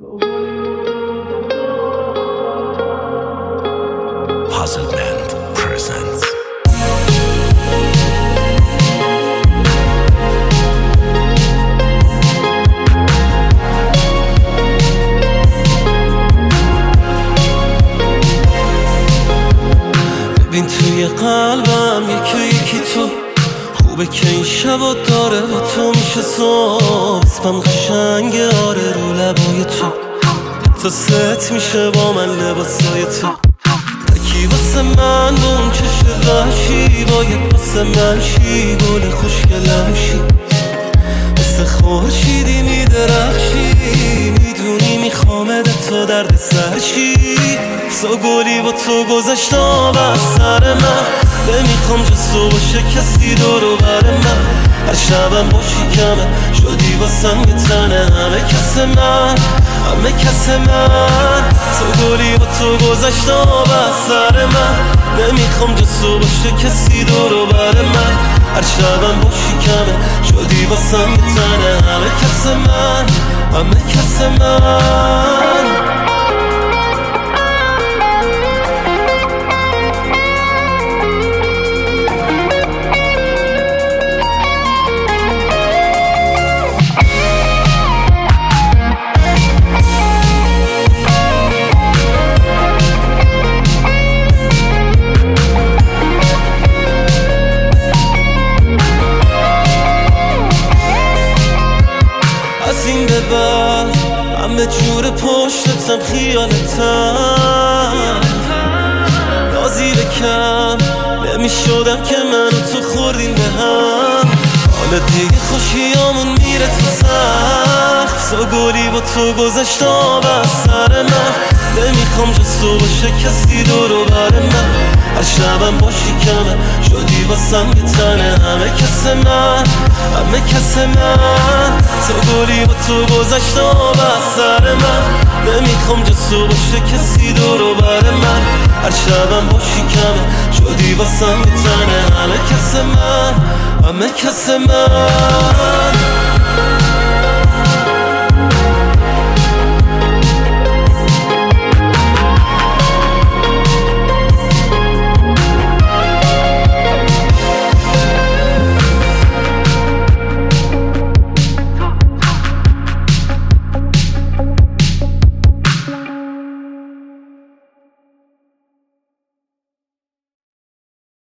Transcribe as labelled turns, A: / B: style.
A: Puzzle Band presents. ببین توی قلبم یکی تو خوبه که این شبا داره با تو میشه صبح اسمم قشنگه آره رو لبای تو تا ست میشه با من لباسای تو تکی واسه من با اون چشم وحشی باید واسه من شی گل خوشگلم شی مثل خورشیدی میدرخشی میدونی میخوامد تو درد سرشی سا گلی با تو گذشت آب از سر من نمیخوام جز تو باشه کسی دورو بر من هر شبم باشی کمه شدی واسم یه تنه همه کس من سا گلی با تو گذشت آب از سر من نمیخوام جز تو باشه کسی دورو بر من هر شبم باشی کمه شدی واسم یه تنه همه کس من از این به بعد همه جور پشتتم خیالتم نازی بکم نمیشدم که من و تو خوردیم به هم حالا دیگه خوشیامون میره تو سخت سا گلی با تو گذشت آب از سر من نمیخوام جز تو باشه کسی دورو بر من هر شبم باشی کمه شدی واسم یه تنه همه کس من سا گلی با تو گذشت آب از سر من نمیخوام جز تو باشه کسی دورو بر من هر شبم باشی کمه شدی واسم یه تنه همه کس من